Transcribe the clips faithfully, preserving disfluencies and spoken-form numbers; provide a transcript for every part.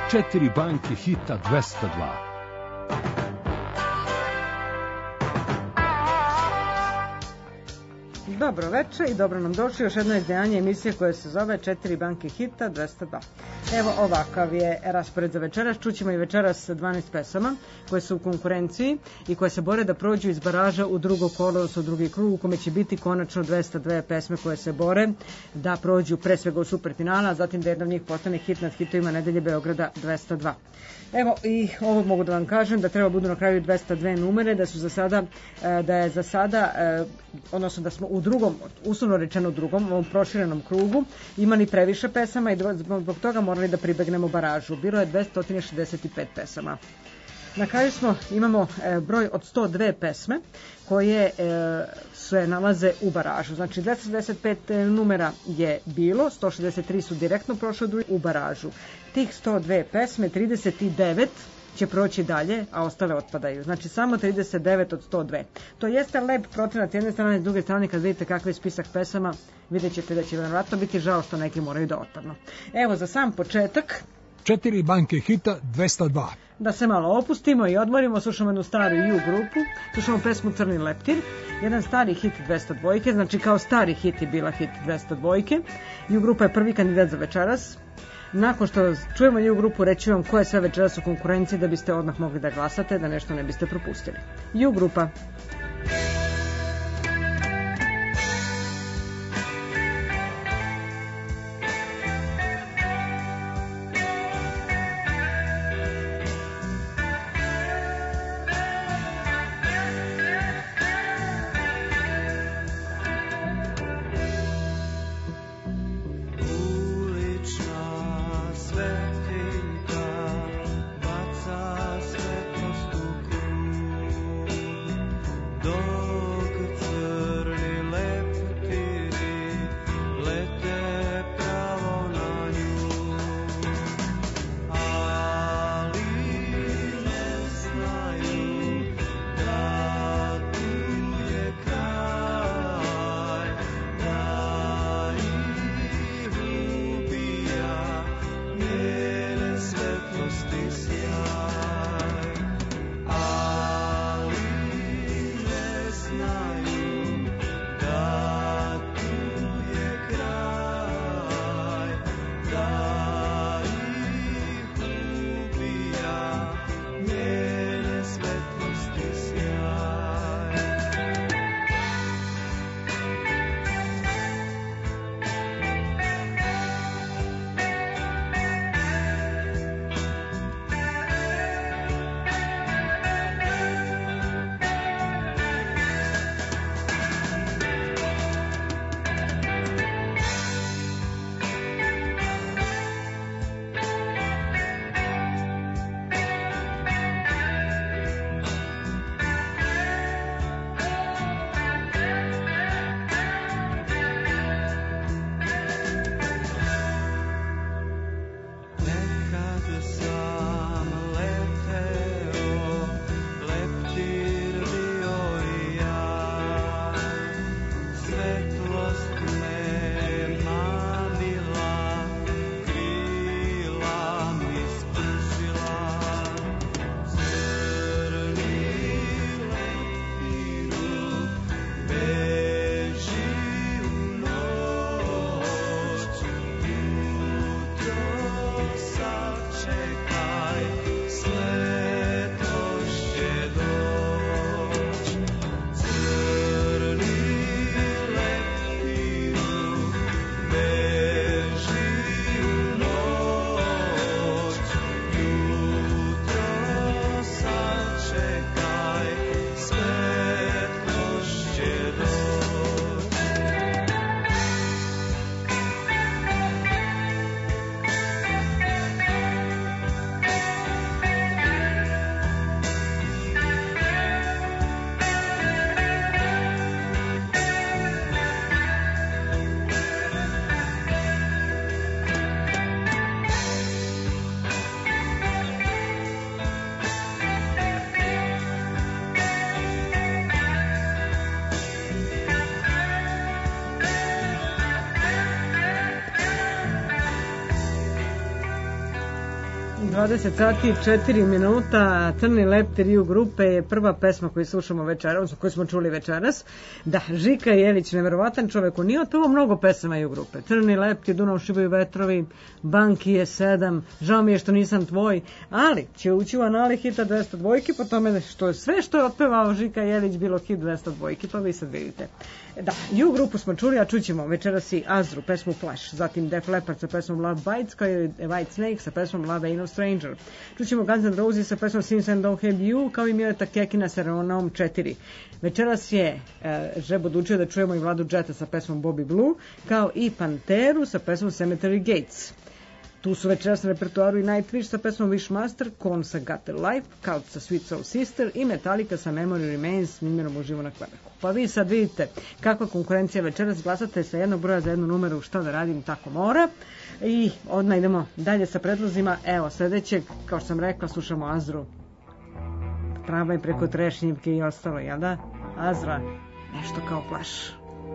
Četiri banke hita dvesta dva. Dobro večer i dobro nam došli još jedno izdanje emisije koja se zove Četiri banke hita dvesta dva. Evo ovakav je raspored za večeras. Čućemo i večeras dvanaest pesama koje su u konkurenciji i koje se bore da prođu iz baraža u drugo kolo, odnosno u drugi krug, u kome će biti konačno dvesta dve pesme koje se bore da prođu pre svega u superfinala, a zatim da jedna od njih postane hit nad hitovima nedelje Beograda dvesta dva. Evo i ovo mogu da vam kažem da treba budu na kraju dvesta dve numere, da su za sada, da je za sada, odnosno da smo u drugom, uslovno rečeno u drugom, ovom proširenom krugu imali previše pesama i zbog toga morali da pribegnemo baražu. Bilo je dvesta šezdeset pet pesama. Na kraju smo, imamo e, broj od sto dve pesme koje e, se nalaze u baražu. Znači dvesta šezdeset pet numera je bilo, sto šezdeset tri su direktno prošle u baražu. Tih sto dve pesme, trideset devet će proći dalje, a ostale otpadaju. Znači samo trideset devet od sto dve. To jeste lep procenat s jedne strane, s druge strane kad vidite kakav je spisak pesama, vidjet ćete da će vjerojatno biti žao što neki moraju da otpadnu. Evo za sam početak Četiri banke hita dvesta dva. Da se malo opustimo i odmorimo, slušamo jednu staru U grupu, slušamo pesmu Crni leptir, jedan stari hit dvesta dva, znači kao stari hit je bila hit dvesta dva. U grupa je prvi kandidat za večeras. Nakon što čujemo U grupu, reći vam ko je sve večeras u konkurenciji da biste odmah mogli da glasate, da nešto ne biste propustili. U grupa. dvadeset sati i četiri minuta. Crni leptir Ju grupe je prva pesma koju slušamo večeras, koju smo čuli večeras. Da, Žika Jelić, neverovatan čovek, on nije otpevao mnogo pesama Ju grupe. Crni leptir, Dunav šibaju vetrovi, Banki je sedam, Žao mi je što nisam tvoj, ali će ući u anali hita dvesta dvojki po tome što je sve što je otpevao Žika Jelić bilo hit dvesta dvojki, pa vi sad vidite. Da, Ju grupu smo čuli, a čućemo večeras i Azru, pesmu Flash, zatim Def Leppard sa pesmom Love Bites, kao i White Snake sa pesmom Love Ain't No Stranger. Čućemo Guns N' Roses sa pesmom Since I Don't Have You, kao i Mileta Kekina sa Renault četiri. Večeras je e, Žeb odlučio da čujemo i Vladu Džeta sa pesmom Bobby Blue, kao i Panteru sa pesmom Cemetery Gates. Tu su večeras na repertoaru i Nightwish sa pesmom Wishmaster, Korn sa Gutter Life, Cult sa Sweet Soul Sister i Metallica sa Memory Remains s numjerom uživo na Quebecu. Pa vi sad vidite kakva konkurencija večeras, glasate sa jednog broja za jednu numeru, šta da radim, tako mora. I odmah idemo dalje sa predlozima. Evo sledećeg, kao što sam rekla, slušamo Azru. Prava je preko trešnjivke i ostalo, jel da? Azra, nešto kao Flash.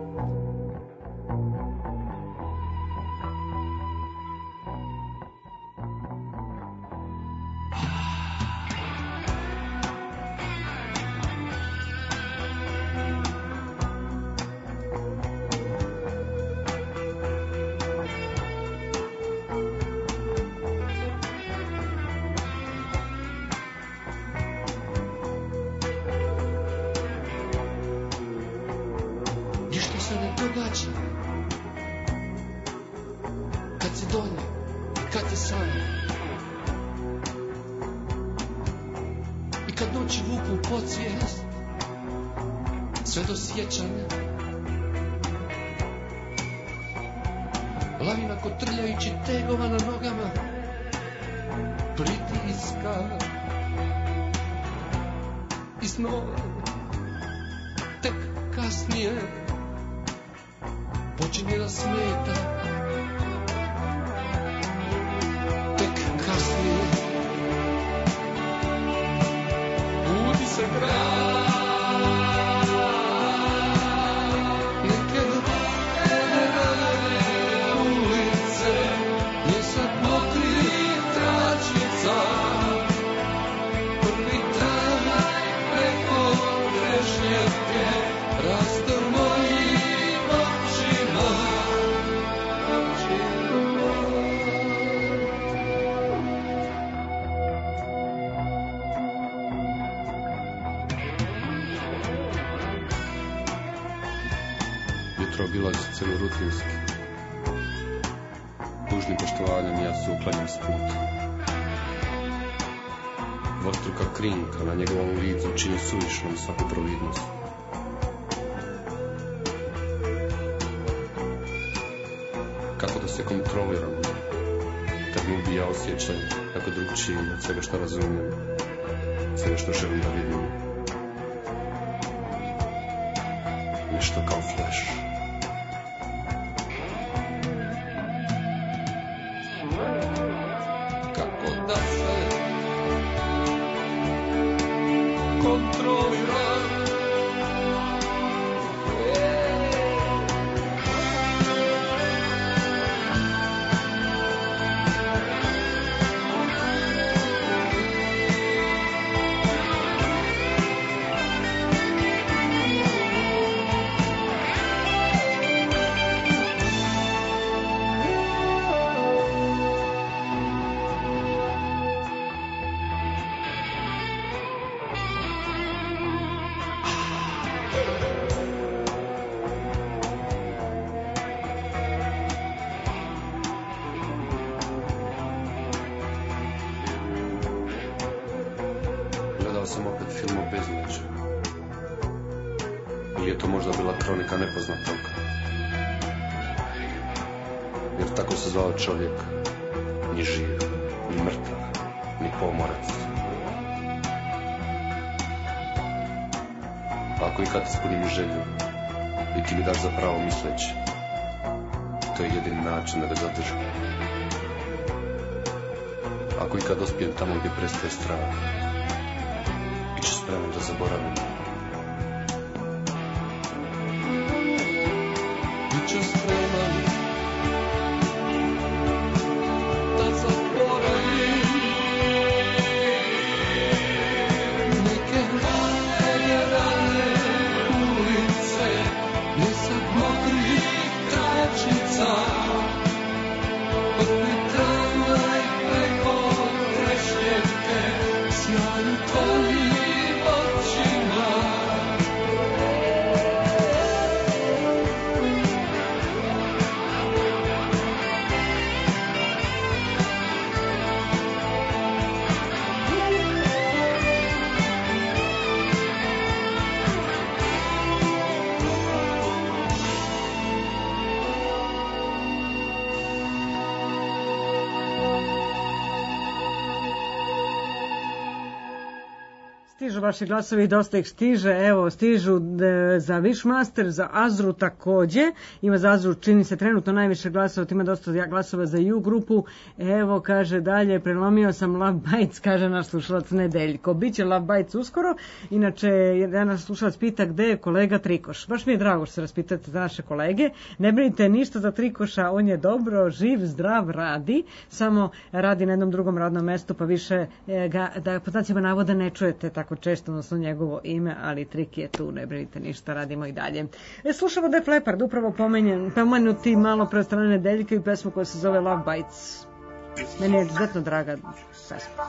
Lavina kotrljajući tegova na nogama, pritiska i snova. Tek kasnije počinje da smeta. Tek kasnije budi se grad. Obilazice u rutinski. Dužnim poštovanjem ja se uklanjam s puta. Dvostruka krinka na njegovom licu čini suvišnom svaku providnost. Kako da se kontroliram, kad mi ubija osjećaj tako drugčiji od svega što razumijem, svega što želim da vidim. Nešto kao Flash. sam opet film o bezličju. Ili je to možda bila kronika nepoznatog? Jer tako se zvao čovjek, ni živ, ni mrtav, ni pomorac. Ako i kad ispunim želju i ti mi daš za pravo misleći, to je jedini način da ga zadržim. Ako i kad dospijem tamo gdje prestaje strah, bit ću spreman da zaboravim. Bit ću spreman da zaboravim. Stižu vaši glasovi, dosta ih stiže, evo stižu e, za Wishmaster, za Azru takođe, ima za Azru čini se trenutno najviše glasova, ima dosta glasova za U grupu, evo kaže dalje, prelomio sam Love Bites, kaže naš slušalac Nedeljko, biće Love Bites uskoro, inače jedan naš slušalac pita gde je kolega Trikoš, baš mi je drago što se raspitate za naše kolege, ne brinite ništa za Trikoša, on je dobro, živ, zdrav, radi, samo radi na jednom drugom radnom mestu, pa više e, ga, da po znacima navoda ne čujete tako često, odnosno njegovo ime, ali Trik je tu, ne brinite ništa, radimo i dalje. E, slušamo Def Leppard, upravo pomenjen, pomenuti malo pre strane Nedeljka i pesmu koja se zove Love Bites. Meni je izuzetno draga pesma.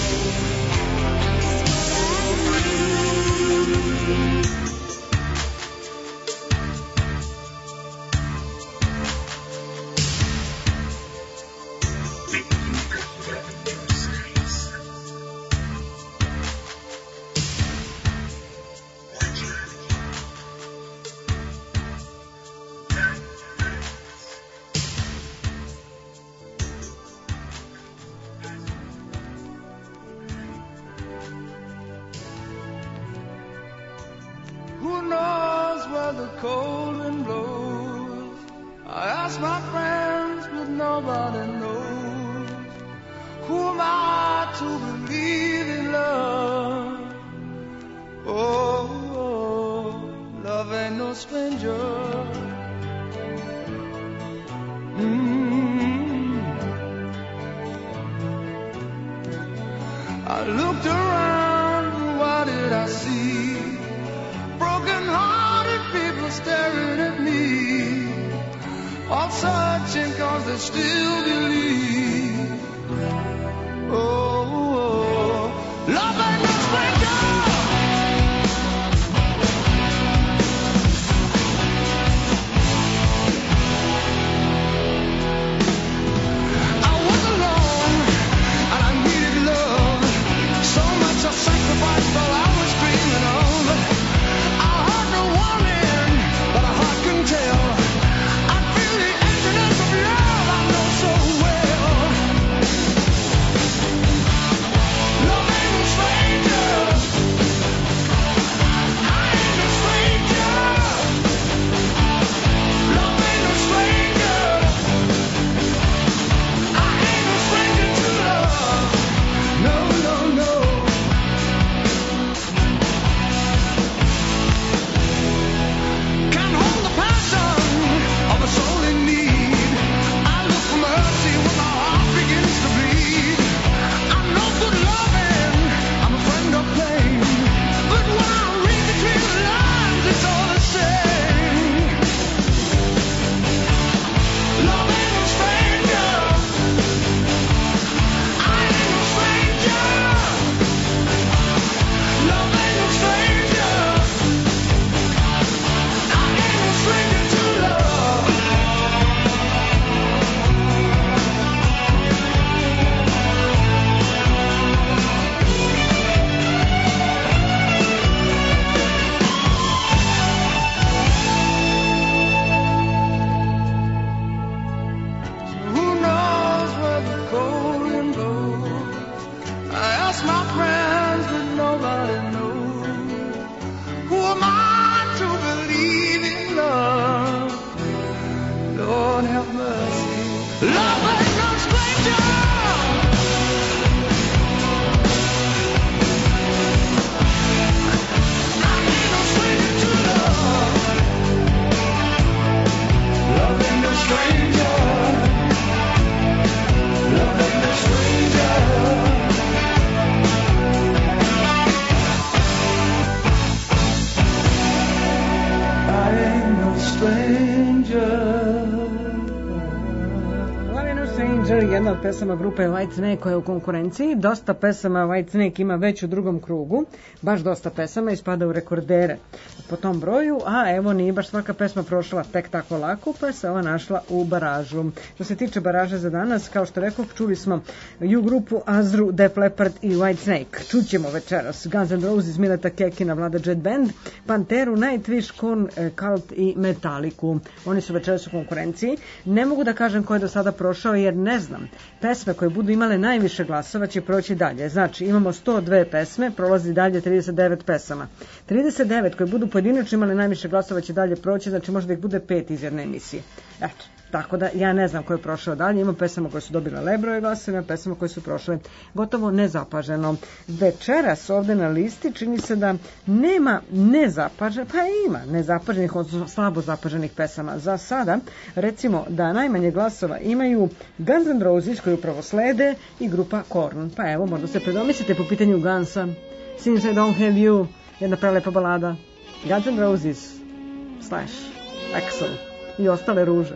Jedna od pesama grupe Whitesnake koja je u konkurenciji. Dosta pesama Whitesnake ima već u drugom krugu, baš dosta pesama i spada u rekordere po tom broju, a evo nije baš svaka pesma prošla tek tako lako, pa se ova našla u baražu. Što se tiče baraže za danas, kao što rekao, čuli smo U grupu, Azru, Def Leppard i Whitesnake. Čućemo večeras Guns N' Roses, Mileta Kekina, Vlada Jet Band, Panteru, Nightwish, Korn, Cult i Metaliku. Oni su večeras u konkurenciji. Ne mogu da kažem ko je do sada prošao jer ne znam. Pesme koje budu imale najviše glasova će proći dalje. Znači imamo sto dve pesme, prolazi dalje trideset devet pesama. trideset devet koje budu pojedinačno imale najviše glasova će dalje proći, znači možda ih bude pet iz jedne emisije. Eto, tako da ja ne znam ko je prošao dalje. Ima pesama koje su dobile lebroje glasova, ima pesama koje su prošle gotovo nezapaženo. Večeras ovde na listi čini se da nema nezapaženih, pa ima nezapaženih, odnosno slabo zapaženih pesama. Za sada, recimo da najmanje glasova imaju Guns N' Roses koji upravo slede i grupa Korn. Pa evo, možda se predomislite po pitanju Gunsa. Since I Don't Have You, jedna prelepa balada. Guns N' Roses slash Axl i ostale ruže.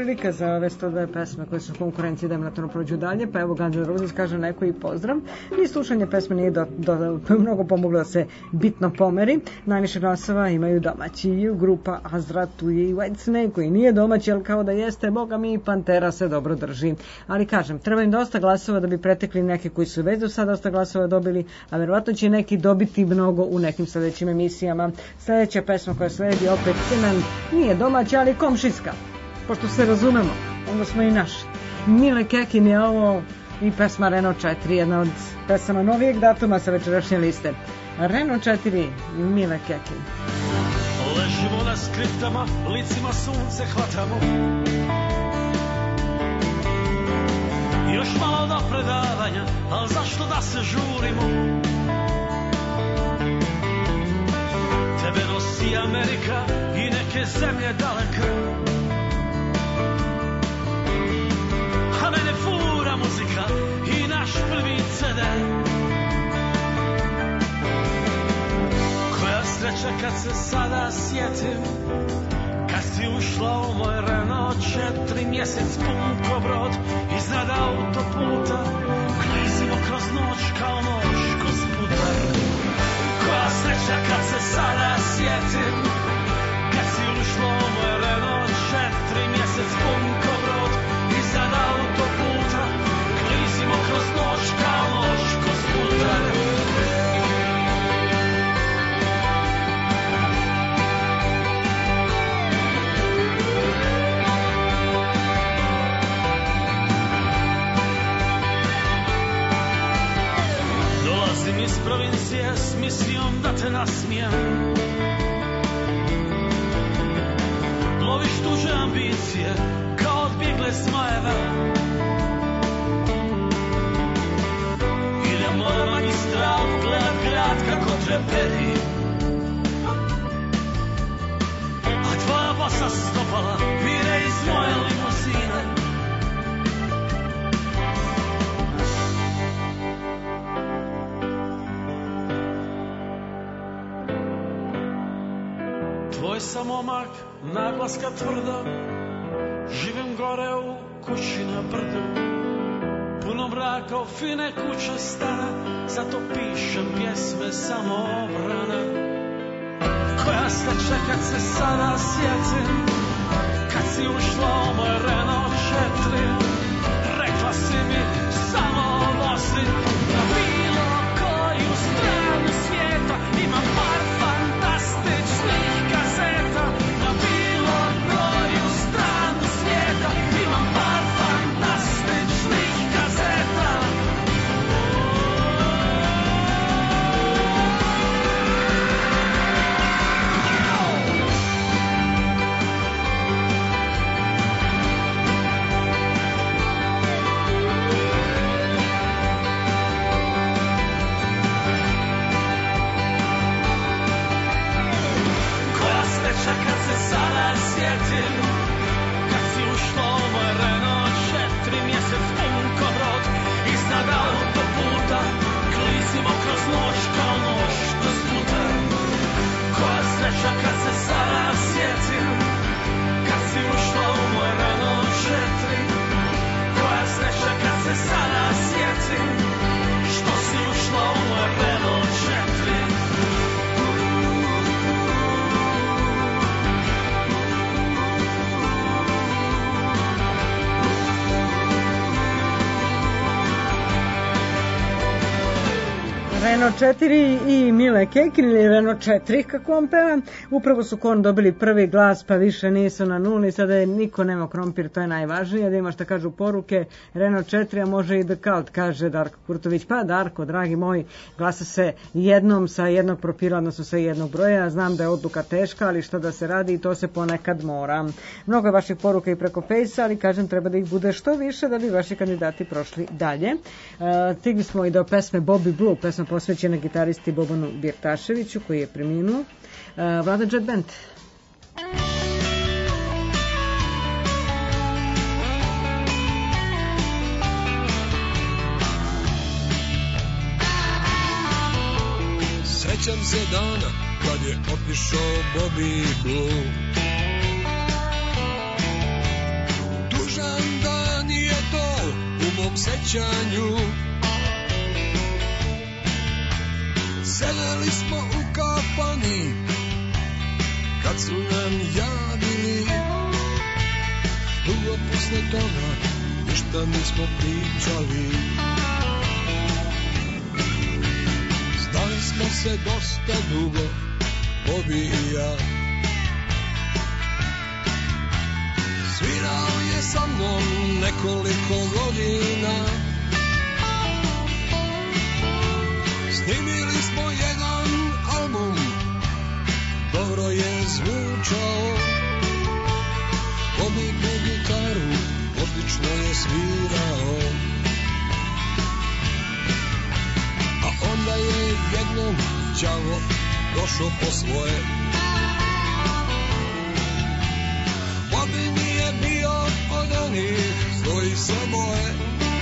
prilike za ove sto dve pesme koje su u konkurenciji da im prođu dalje, pa evo Guns N' Roses kaže neko i pozdrav. Ni slušanje pesme nije do, do, mnogo pomoglo da se bitno pomeri. Najviše glasova imaju domaći, grupa Azra, tu je i Whitesnake koji nije domaći, ali kao da jeste, boga mi, Pantera se dobro drži. Ali kažem, treba im dosta glasova da bi pretekli neke koji su već do sada dosta glasova dobili, a verovatno će neki dobiti mnogo u nekim sledećim emisijama. Sledeća pesma koja sledi opet Cement, nije domaća, ali komšijska. Pošto se razumemo, onda smo i naši. Mile Kekin je ovo i pesma Renault četiri, jedna od pesama novijeg datuma sa večerašnje liste. Renault četiri, Mile Kekin. Ležimo na skriptama, licima sunce hvatamo. Još malo do predavanja, al zašto da se žurimo? Tebe nosi Amerika i neke zemlje daleka, a mene fura muzika i naš prvi ce de. Koja sreća kad se sada sjetim, kad si ušla u moj Renault četiri, mjesec pun ko brod iznad autoputa, klizimo kroz noć kao noć kroz puta. Koja sreća kad se sada sjetim, kad si ušla u moj Renault četiri, mjesec pun ko brod iznad autoputa, klizimo kroz noć kao noć kroz puta. Iz provincije s misijom da te nasmijem, loviš tuđe ambicije kao odbjegle smajeve. Idemo na magistral, gledat grad kako treperi, a tvoja bosa stopala vire iz moje limuzine. Tvoj sam momak, naglaska tvrda, živim gore u kući na brdu, puno mraka u fine kuće stane, zato pišem pjesme samoobrane. Koja sreća kad se sada sjetim, kad si ušla u moj Renault četiri, rekla si mi samo vozi na bilo koju stranu svijeta, imam par fantastičnih kazeta, na bilo koju stranu svijeta, imam par fantastičnih kazeta. Kad se sada sjetim, kad si ušla u moj Renault četiri, mjesec pun ko brod iznad autoputa, klizimo kroz noć kao noć kroz puta. Koja sreća kad se sada sjetim, kad si ušla u moj Renault četiri. Koja sreća kad se sada sjetim, što si ušla u moj Renault četiri. Renault četiri i Mile Kekin ili Renault četiri kako on peva, upravo su kon dobili prvi glas pa više nisu na nuli, sada je niko nema krompir, to je najvažnije, da ima šta kažu poruke. Renault četiri, a može i The Cult, kaže Darko Kurtović. Pa Darko, dragi moj, glasa se jednom sa jednog profila, odnosno sa jednog broja, znam da je odluka teška, ali što da se radi i to se ponekad mora. Mnogo je vaših poruka i preko Fejsa, ali kažem treba da ih bude što više da bi vaši kandidati prošli dalje. E, stigli smo i do pesme Bobby Blue, pesma posvećena gitaristi Bobanu Birtaševiću koji je preminuo. Uh, Vlada Jet Band. Sećam se dana kad je otišao Bobby Blue, svom sećanju. Sedeli smo u kafani kad su nam javili, dugo posle toga ništa nismo pričali. Znali smo se dosta dugo, Bobi i ja. Svirao je sa mnom nekoliko godina, snimili smo jedan album, dobro je zvučao. Bobi na gitaru odlično je svirao. A onda je jednom đavo došao po svoje. Bobi nije bio od onih koji se boje.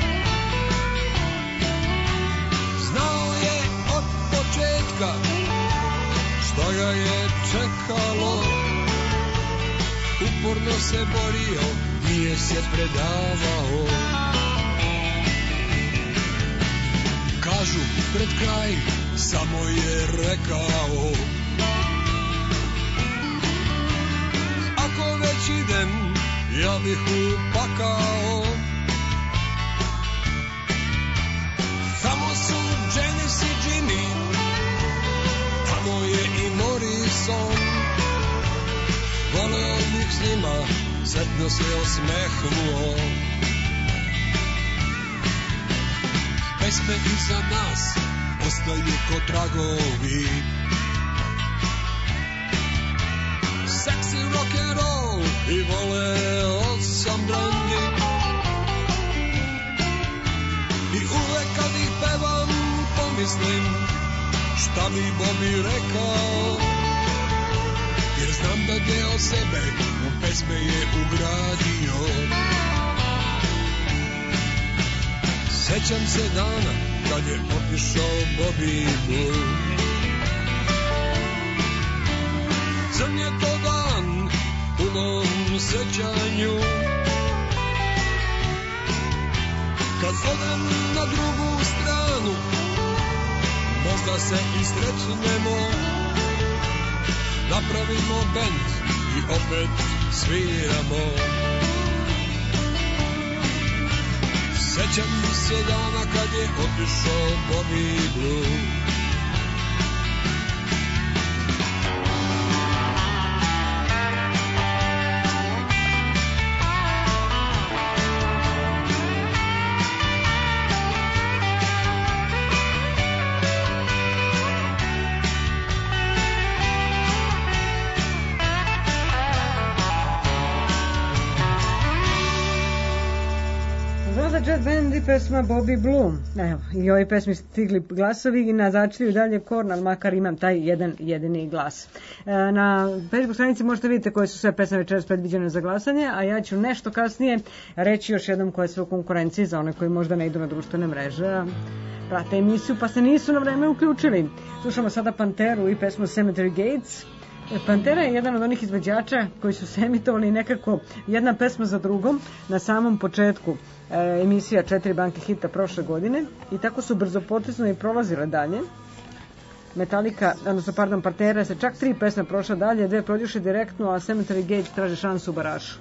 Znao je od početka šta ga je čekalo. Uporno se borio, nije se predavao. Kažu pred kraj, samo je rekao: ako već idem, ja bih upakao. Tamo su Janis i Jimmy, tamo je i Morrison. Voleo bih s njima, sretno se osmehnuo. Pesme iza nas ostaju ko tragovi. Seksi rock'n'roll i voleo sam brandy. I uvek kad ih pevam pomislim šta bi Bobi rekao. Jer znam da deo sebe u pesme je ugradio. Sećam se dana kad je otišao Bobi Blue. Crn je to dan u mom sećanju. Kad odem na drugu stranu, možda se i srećnemo. Napravimo bend i opet sviramo. Sećam se dana kad je otišao Bobi Blue. Jet Band i pesma Bobby Blue. Evo, i ovoj pesmi stigli glasovi i na začelju dalje Korn, ali makar imam taj jedan jedini glas. E, na Facebook stranici možete vidjeti koje su sve pesme večeras predviđene za glasanje, a ja ću nešto kasnije reći još jednom koje su u konkurenciji za one koji možda ne idu na društvene mreže, prate emisiju pa se nisu na vreme uključili. Slušamo sada Panteru i pesmu Cemetery Gates. Pantera je jedan od onih izvođača koji su se emitovali nekako jedna pesma za drugom na samom početku e, emisija Četiri banke hita prošle godine i tako su brzo potresno i prolazile dalje. Metallica, odnosno pardon, Pantera se čak tri pesme prošla dalje, dve prođuše direktno, a Cemetery Gates traže šansu u barašu.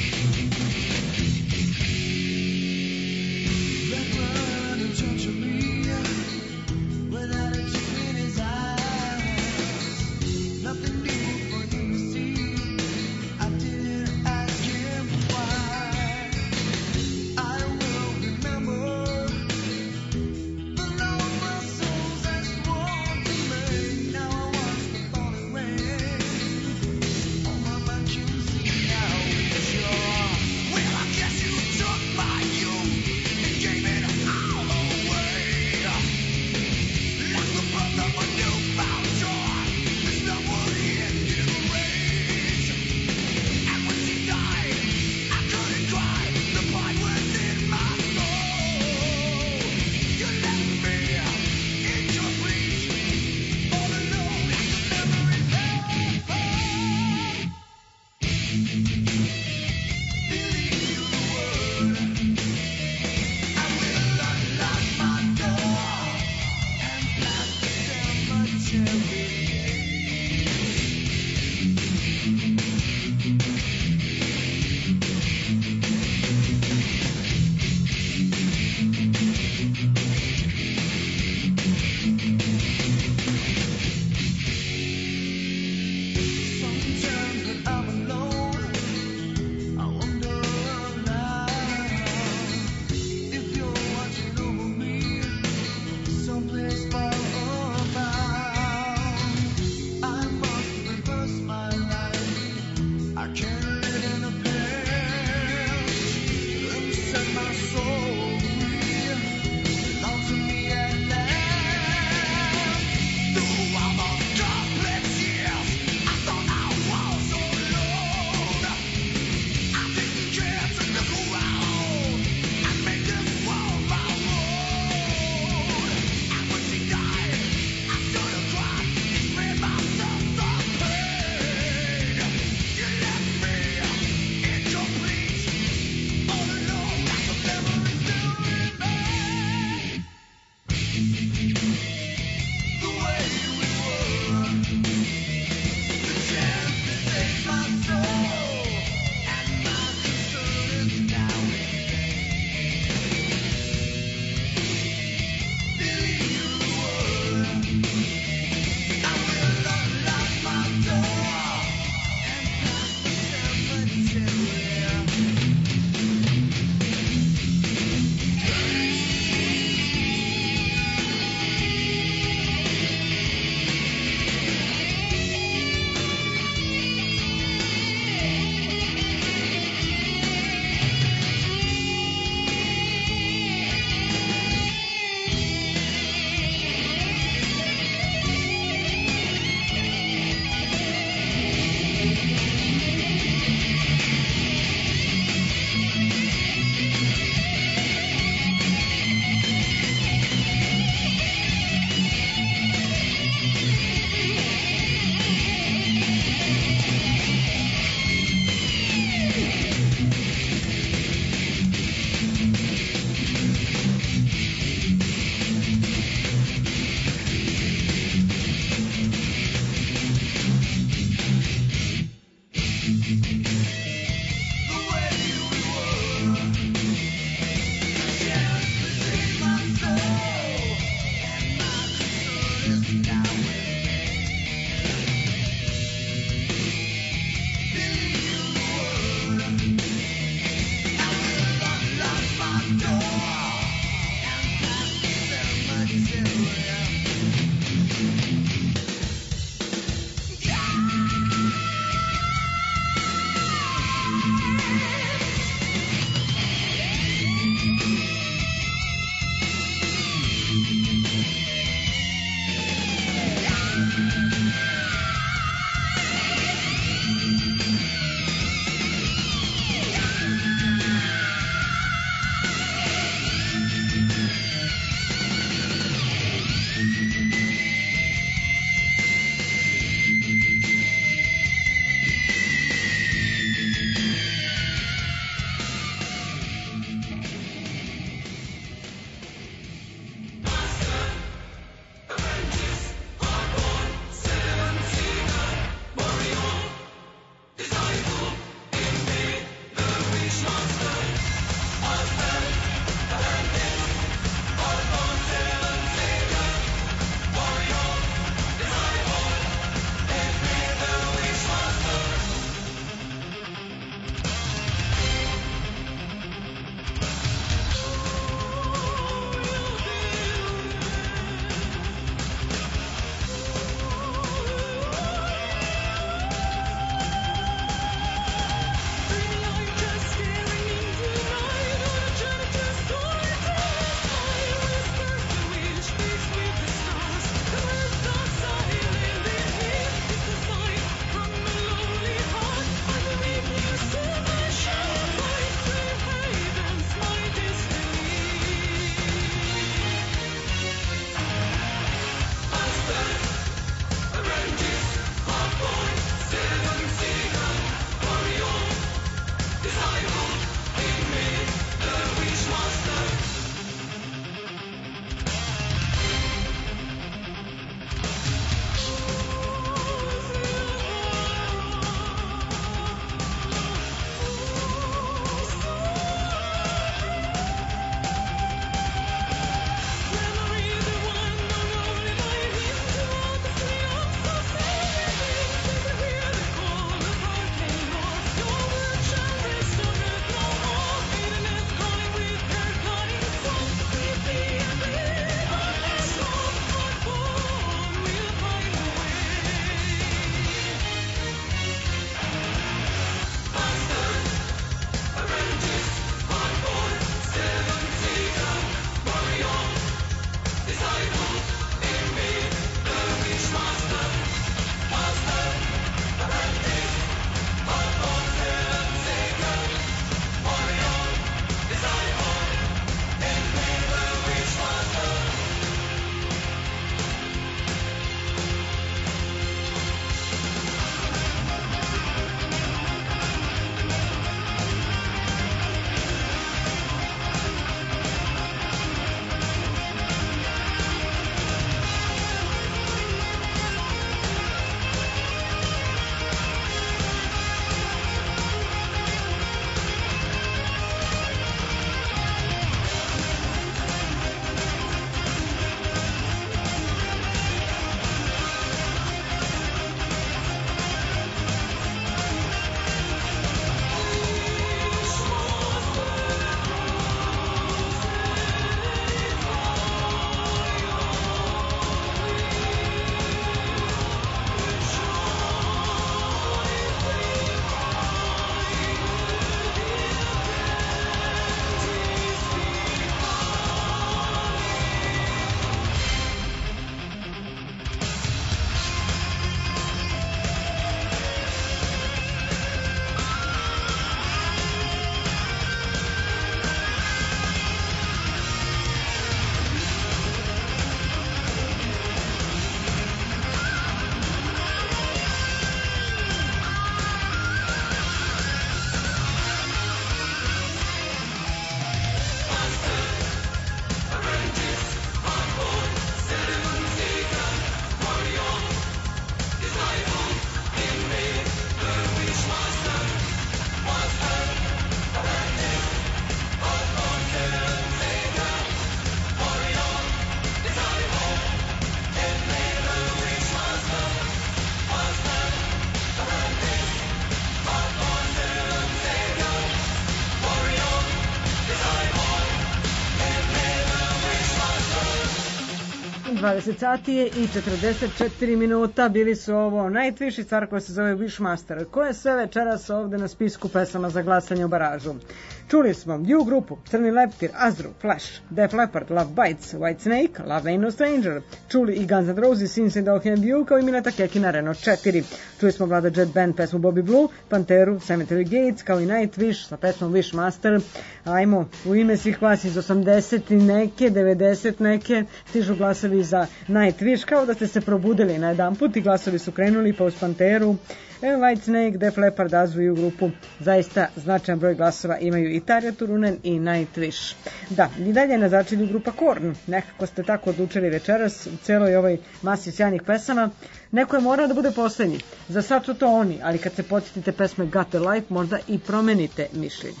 dvadeset sati je i četrdeset četiri minuta. Bili su ovo Nightwish i stvar koja se zove Wishmaster. Ko je sve večeras ovde na spisku pesama za glasanje u baražu? Čuli smo U grupu, Crni leptir, Azru, Flash, Def Leppard, Love Bites, White Snake, Love Ain't No Stranger. Čuli i Guns N' Roses, Inside Don't Have You, kao i Mileta Kekina, Renault četiri. Čuli smo Vlada Jet Band, pesmu Bobby Blue, Panteru, Cemetery Gates, kao i Nightwish sa pesmom Wishmaster. Ajmo, u ime svih vas iz osamdeset neke, devedeset neke, stižu glasovi za Nightwish, kao da ste se probudili na jedan put i glasovi su krenuli pa uz Panteru, White Snake, Def Leppard, Azru i U grupu. Zaista značajan broj glasova imaju i Tarja Turunen i Nightwish. Da, i dalje na začelju grupa Korn. Nekako ste tako odlučili večeras u celoj ovoj masi sjajnih pesama. Neko je morao da bude poslednji. Za sad su to oni, ali kad se podsjetite pesme Got a Life, možda i promenite mišljenje.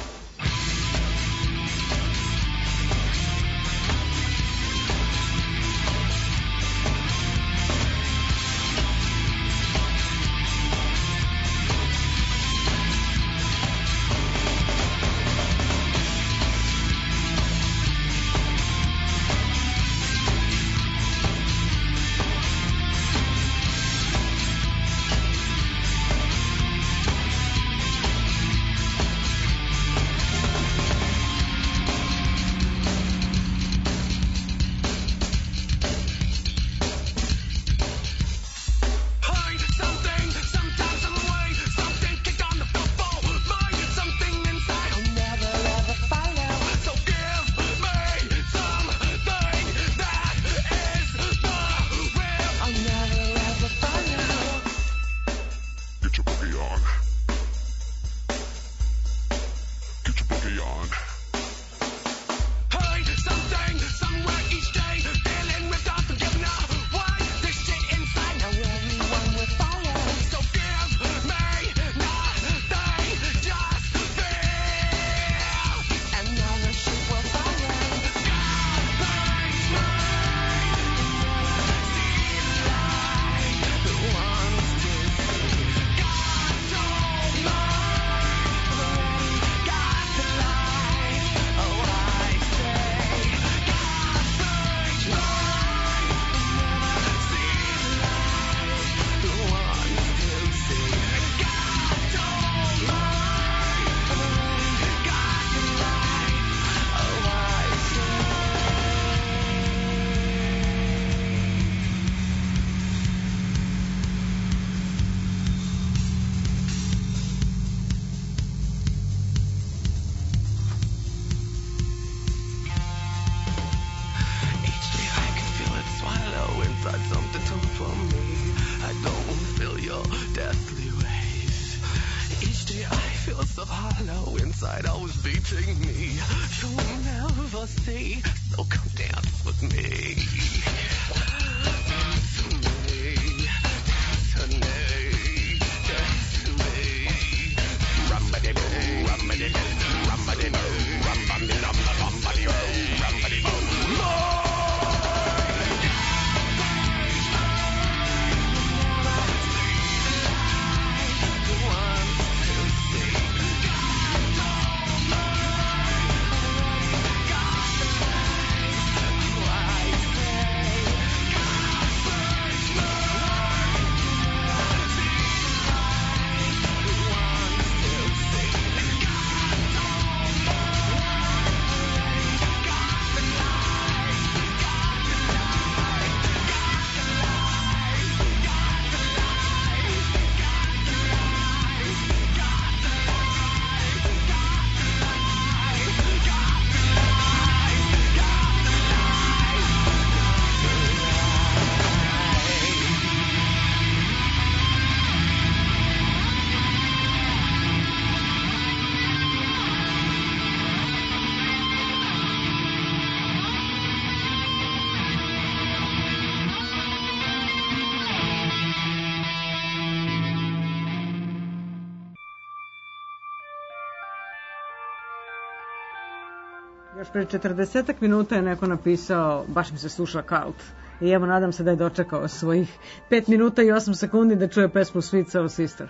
Još pre četrdesetak minuta je neko napisao, baš mi se sluša Cult. I evo, nadam se da je dočekao svojih pet minuta i osam sekundi da čuje pesmu Sweet Soul Sister.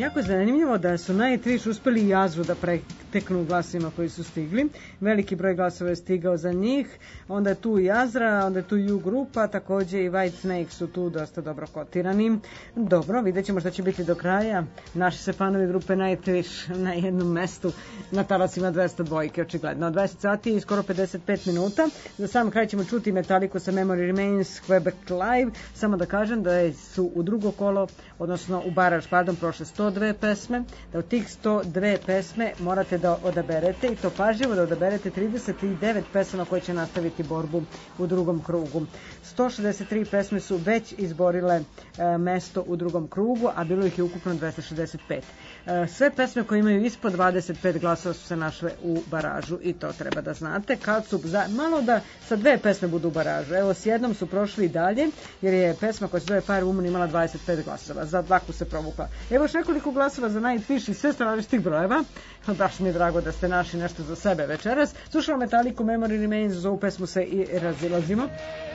Jako je zanimljivo da su Nightwish uspeli Jazzu da preteknu u glasima koji su stigli. Veliki broj glasova je stigao za njih. Onda je tu Jazra, onda je tu U grupa, takođe i White Snake su tu dosta dobro kotirani. Dobro, vidjet ćemo šta će biti do kraja. Naši se fanovi grupe Nightwish na jednom mestu na talasima dvesta dva, očigledno. dvadeset sati i skoro pedeset pet minuta. Za sam kraj ćemo čuti Metalliku sa Memory Remains Quebec Live. Samo da kažem da su u drugo kolo, odnosno u baraž, pardon, prošle sto dve pesme, da od tih sto dve pesme morate da odaberete, i to pažljivo da odaberete trideset devet pesama koje će nastaviti borbu u drugom krugu. sto šezdeset tri pesme su već izborile e, mesto u drugom krugu, a bilo ih je ukupno dvesta šezdeset pet. E, sve pesme koje imaju ispod dvadeset pet glasova su se našle u baražu, i to treba da znate. Kad su za, malo da sa dve pesme budu u baražu. Evo, s jednom su prošli i dalje, jer je pesma koja se zove Fire Woman imala dvadeset pet glasova. Za dvaku se provukla. Evo još nekoliko glasova za Nightwish i sve različitih brojeva. Baš mi je drago da ste našli nešto za sebe večeras. Slušamo Metalliku, Memory Remains, za ovu pesmu se i razilazimo.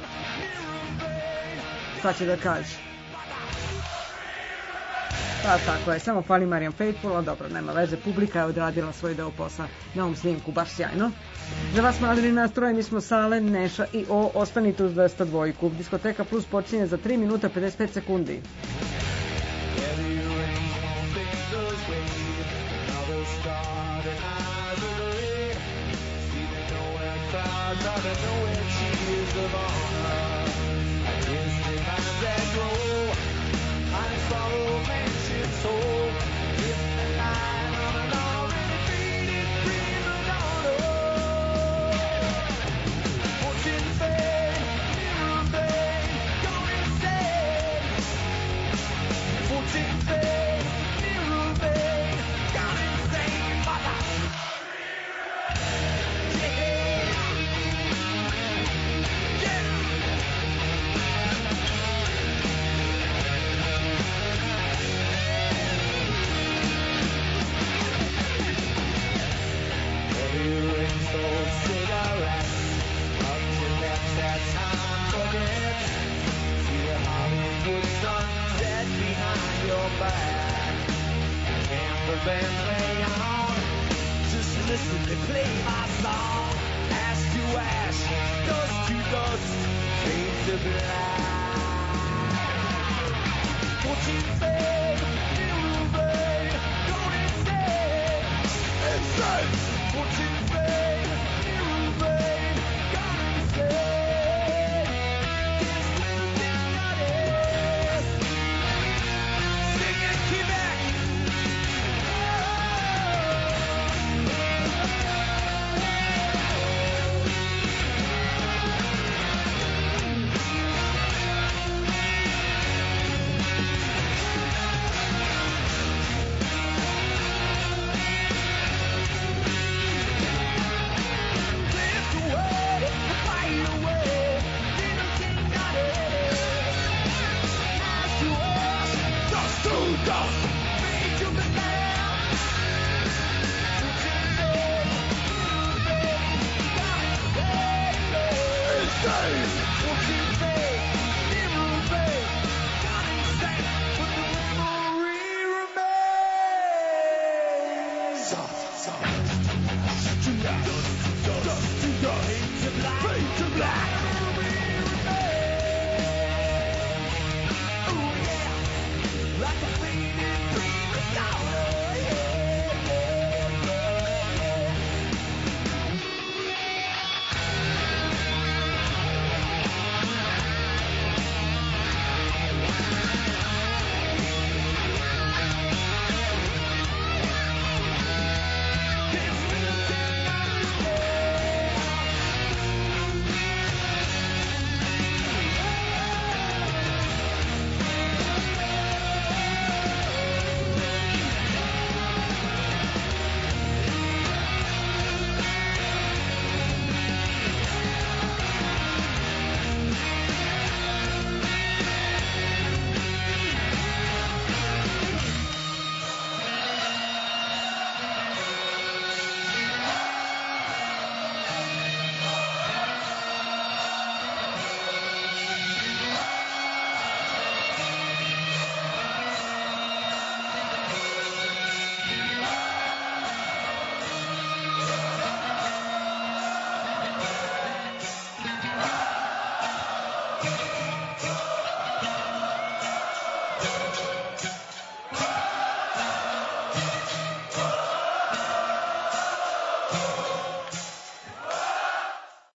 Šta će da kaže? Pa tako je, samo fali Marian Faithfull, ali dobro, nema veze, publika je odradila svoj deo posla na ovom snimku, baš sjajno. Za vas mladini nastroje, mi smo Sale, Neša i O, ostanite uz dvesta dva. Diskoteka Plus počinje za tri minuta pedeset pet sekundi. Fade to black.